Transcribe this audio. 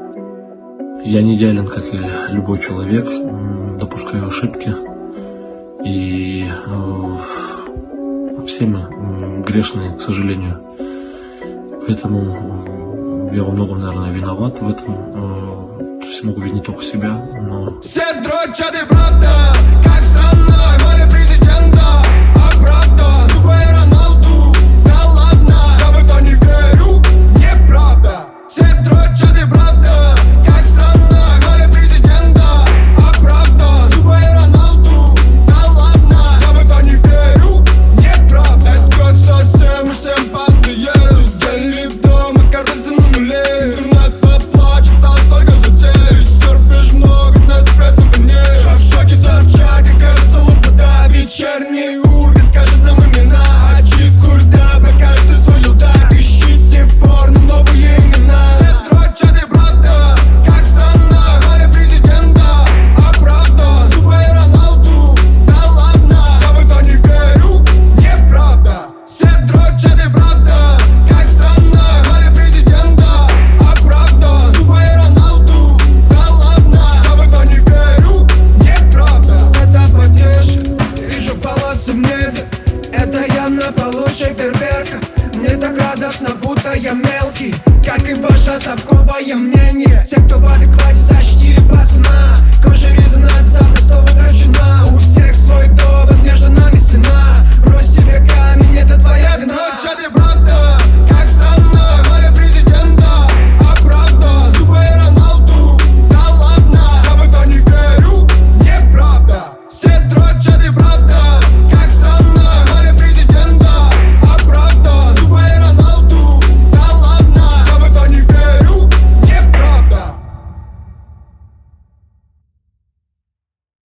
Я не идеален, как и любой человек, допускаю ошибки, и все мы грешные, к сожалению. Поэтому я во многом, наверное, виноват в этом. То есть могу винить только себя, но... Все дрочат и правда, как странно, море президента, а правда, другой Роналду, да ладно, я в это не верю, неправда. Все дрочат и правда, как странно, море президента, а правда, другой Роналду, да ладно, я в это не верю, неправда. Это совсем всем подъезд, делит дома, кажется на нуле, интернет поплачет, стало столько затей. Много знать спрятано в ней. В шоке Собчак, и кажется лопата. Вечерний Ургант скажет нам имена. А Чикурда покажет и свою дать. Ищите в порно новые имена. Все дрочат и правда, как странно, море президента, а правда, другой Роналду, да ладно, я в это не верю, неправда. Все дрочат и правда, как странно, море президента, а правда, другой Роналду, да ладно, я в это не верю, неправда. Это потише, вижу волосы в небе, это явно получше фейерверка. Мне так радостно, будто я мелкий, как и ваше совковое мнение. Все, кто в адеквате, за 4 пацана, кожа резана за